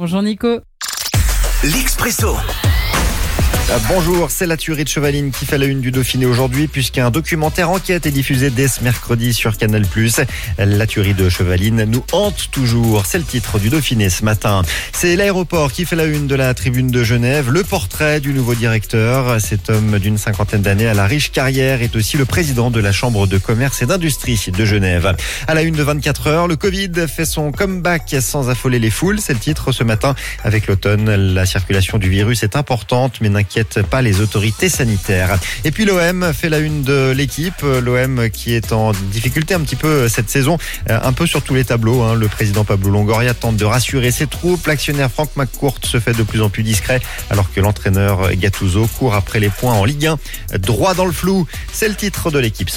Bonjour Nico. L'Expresso. Bonjour, c'est la tuerie de Chevaline qui fait la une du Dauphiné aujourd'hui puisqu'un documentaire enquête est diffusé dès ce mercredi sur Canal+. La tuerie de Chevaline nous hante toujours, c'est le titre du Dauphiné ce matin. C'est l'aéroport qui fait la une de la tribune de Genève. Le portrait du nouveau directeur, cet homme d'une cinquantaine d'années à la riche carrière, est aussi le président de la Chambre de commerce et d'industrie de Genève. À la une de 24 heures, le Covid fait son comeback sans affoler les foules. C'est le titre ce matin. Avec l'automne, la circulation du virus est importante mais n'inquiète pas les autorités sanitaires. Et puis l'OM fait la une de l'équipe. L'OM qui est en difficulté un petit peu cette saison, un peu sur tous les tableaux. Le président Pablo Longoria tente de rassurer ses troupes. L'actionnaire Franck McCourt se fait de plus en plus discret alors que l'entraîneur Gattuso court après les points en Ligue 1. Droit dans le flou, c'est le titre de l'équipe.